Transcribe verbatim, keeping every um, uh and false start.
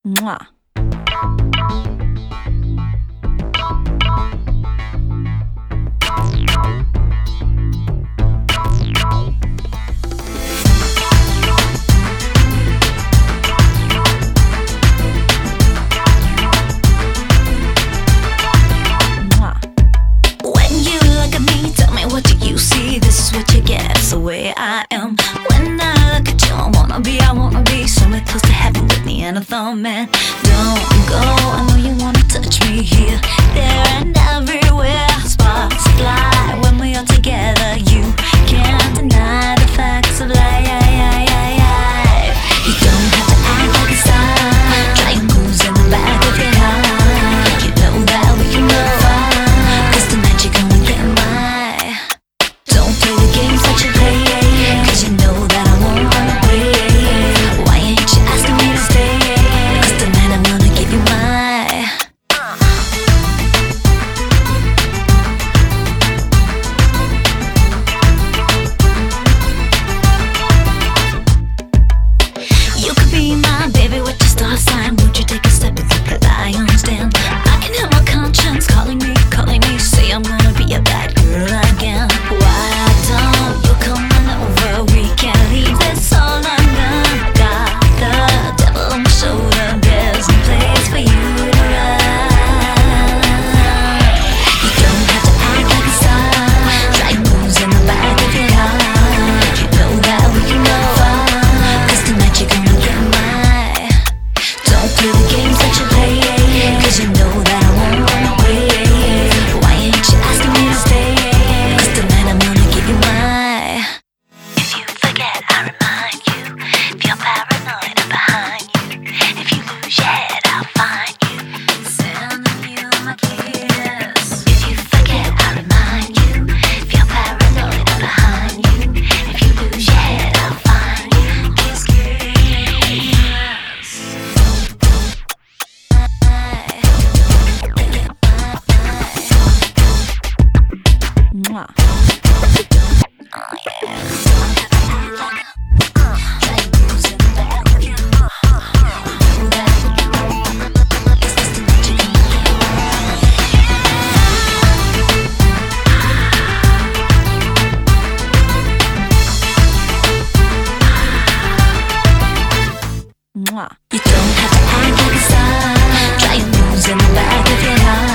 Mwah. The way I am. When I look at you, I wanna be, I wanna be somewhere close to heaven with me and a thumb man. Don't go, I know you wanna touch me here, there and everywhere. Sparks fly when we are together. You can't deny the facts of life. You don't have to act like a star. Try your moves in the back of your heart. You know that we can go far, 'cause tonight you're gonna get mine. Don't play the games that you play, 'cause you know that I won't run away. Why ain't you asking me to stay? 'Cause tonight I'm gonna give you my. You could be my baby with your star sign. Would you take a step and take the lion's den? I can hear my conscience calling me, calling me. Say I'm gonna be a bad girl again. Why don't you come on over? We can't leave this all undone. Got the devil on my shoulder. There's no place for you to run. You don't have to act like a star. Try your moves in the back of your heart. You know that we can go far, 'cause tonight you're gonna get mine. Don't play the games that you play, 'cause you know that I won't run away. Why ain't you asking me to stay? 'Cause tonight I'm gonna give you my. If you forget, I remind you. If you're paranoid, I'm behind you. If you lose your head, I'll find you. Sending you my kiss. If you forget, I remind you. If you're paranoid, I'm behind you. If you lose your head, I'll find you. Kiss, kiss. Mwah. Mwah. You don't have to act like a star. Try your moves in the back of your heart.